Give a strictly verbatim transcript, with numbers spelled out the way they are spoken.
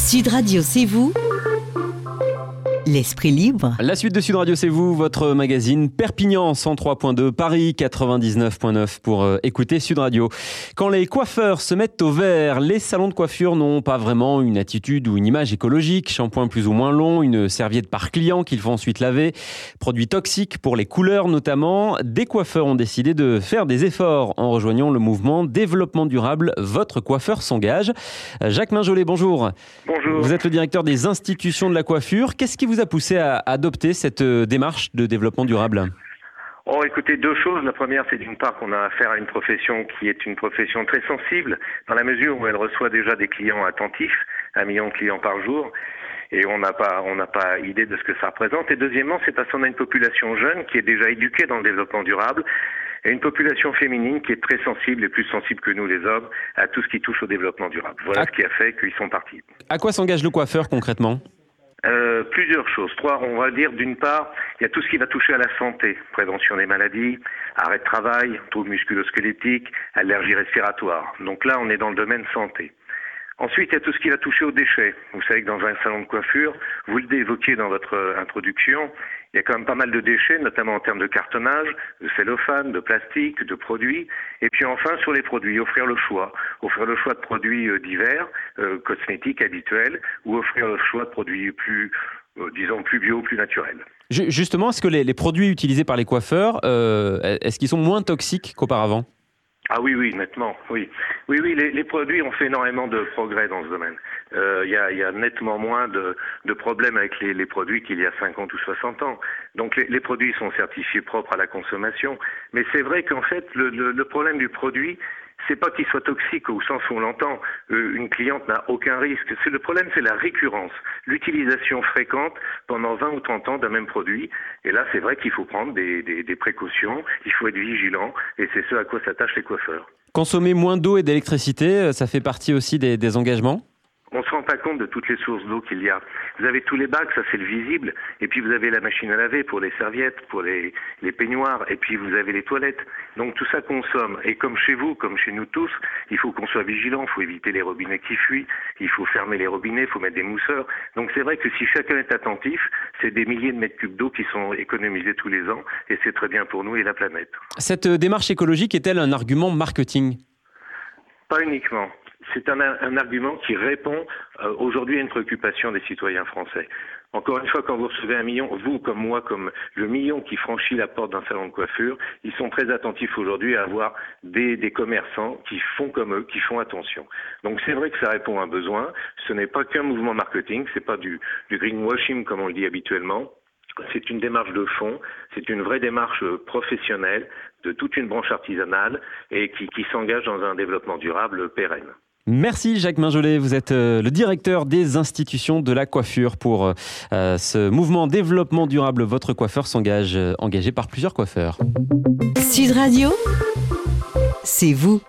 Sud Radio, c'est vous. L'esprit libre. La suite de Sud Radio, c'est vous, votre magazine Perpignan cent trois point deux, Paris quatre-vingt-dix-neuf point neuf pour euh, écouter Sud Radio. Quand les coiffeurs se mettent au vert, les salons de coiffure n'ont pas vraiment une attitude ou une image écologique. Shampoing plus ou moins long, une serviette par client qu'il faut ensuite laver, produits toxiques pour les couleurs notamment. Des coiffeurs ont décidé de faire des efforts en rejoignant le mouvement Développement Durable. Votre coiffeur s'engage. Jacques Mainjolet, bonjour. Bonjour. Vous êtes le directeur des institutions de la coiffure. Qu'est-ce qui vous a poussé à adopter cette démarche de développement durable ? Oh, écoutez, deux choses. La première, c'est d'une part qu'on a affaire à une profession qui est une profession très sensible, dans la mesure où elle reçoit déjà des clients attentifs, un million de clients par jour, et on n'a pas, on n'a pas idée de ce que ça représente. Et deuxièmement, c'est parce qu'on a une population jeune qui est déjà éduquée dans le développement durable, et une population féminine qui est très sensible et plus sensible que nous les hommes à tout ce qui touche au développement durable. Voilà à... ce qui a fait qu'ils sont partis. À quoi s'engage le coiffeur concrètement ? Euh, plusieurs choses. Trois, on va dire d'une part, il y a tout ce qui va toucher à la santé, prévention des maladies, arrêt de travail, troubles musculo-squelettiques, allergies respiratoires. Donc là, on est dans le domaine santé. Ensuite, il y a tout ce qui va toucher aux déchets. Vous savez que dans un salon de coiffure, vous l'évoquiez dans votre introduction, il y a quand même pas mal de déchets, notamment en termes de cartonnage, de cellophane, de plastique, de produits. Et puis enfin, sur les produits, offrir le choix. Offrir le choix de produits euh, divers, euh, cosmétiques habituels, ou offrir le choix de produits plus, euh, disons, plus bio, plus naturels. Justement, est-ce que les, les produits utilisés par les coiffeurs, euh, est-ce qu'ils sont moins toxiques qu'auparavant ? Ah oui, oui, nettement, oui. Oui, oui, les, les produits ont fait énormément de progrès dans ce domaine. Il euh, y, a, y a nettement moins de, de problèmes avec les, les produits qu'il y a cinquante ou soixante ans. Donc les, les produits sont certifiés propres à la consommation. Mais c'est vrai qu'en fait, le, le, le problème du produit, c'est pas qu'il soit toxique au sens où on l'entend. Euh, une cliente n'a aucun risque. C'est le problème, c'est la récurrence, l'utilisation fréquente pendant vingt ou trente ans d'un même produit. Et là, c'est vrai qu'il faut prendre des, des, des précautions, il faut être vigilant, et c'est ce à quoi s'attachent les coiffeurs. Consommer moins d'eau et d'électricité, ça fait partie aussi des, des engagements ? On se rend pas compte de toutes les sources d'eau qu'il y a. Vous avez tous les bacs, ça c'est le visible, et puis vous avez la machine à laver pour les serviettes, pour les, les peignoirs, et puis vous avez les toilettes. Donc tout ça consomme. Et comme chez vous, comme chez nous tous, il faut qu'on soit vigilant, il faut éviter les robinets qui fuient, il faut fermer les robinets, il faut mettre des mousseurs. Donc c'est vrai que si chacun est attentif, c'est des milliers de mètres cubes d'eau qui sont économisés tous les ans, et c'est très bien pour nous et la planète. Cette démarche écologique est-elle un argument marketing ? Pas uniquement. C'est un, un argument qui répond euh, aujourd'hui à une préoccupation des citoyens français. Encore une fois, quand vous recevez un million, vous comme moi, comme le million qui franchit la porte d'un salon de coiffure, ils sont très attentifs aujourd'hui à avoir des, des commerçants qui font comme eux, qui font attention. Donc c'est vrai que ça répond à un besoin. Ce n'est pas qu'un mouvement marketing, c'est pas du, du greenwashing comme on le dit habituellement. C'est une démarche de fond, c'est une vraie démarche professionnelle de toute une branche artisanale et qui, qui s'engage dans un développement durable pérenne. Merci Jacques Mainjolet, vous êtes le directeur des institutions de la coiffure pour euh, ce mouvement développement durable. Votre coiffeur s'engage, engagé par plusieurs coiffeurs. Sud Radio, c'est vous.